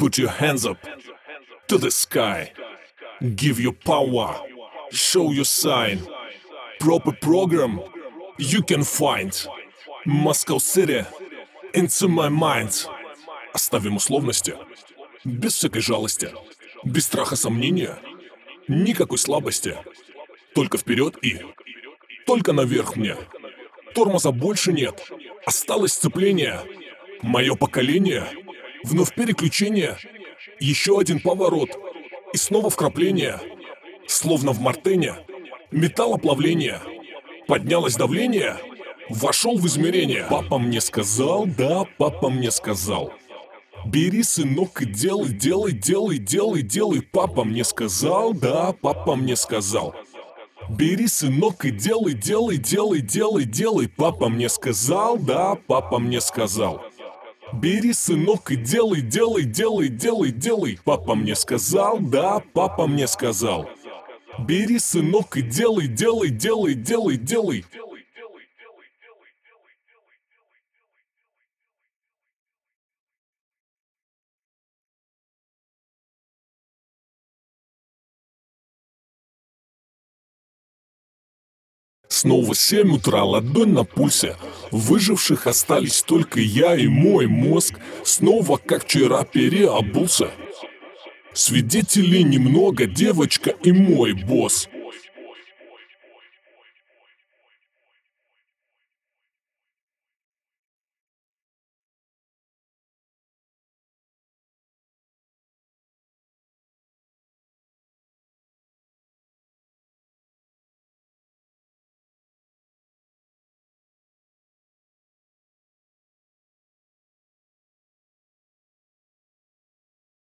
Put your hands up to the sky. Give your power. Show your sign. Proper program you can find. Moscow City into my mind. Оставим условности. Без всякой жалости. Без страха сомнения. Никакой слабости. Только вперед и... Только наверх мне. Тормоза больше нет. Осталось сцепление. Мое поколение. Вновь переключение. Еще один поворот. И снова вкрапление. Словно в мартене. Металлоплавление. Поднялось давление. Вошел в измерение. Папа мне сказал, да, папа мне сказал. Бери, сынок, и делай, делай, делай, делай, делай. Папа мне сказал, да, папа мне сказал. Бери, сынок, и делай, делай, делай, делай, делай. Папа мне сказал, да, папа мне сказал. Бери, сынок, и делай, делай, делай, делай, делай. Папа мне сказал, да, папа мне сказал. Бери, сынок, и делай, делай, делай, делай, делай. Снова 7 утра, ладонь на пульсе. Выживших остались только я и мой мозг. Снова, как вчера, переобулся. Свидетелей немного, девочка и мой босс.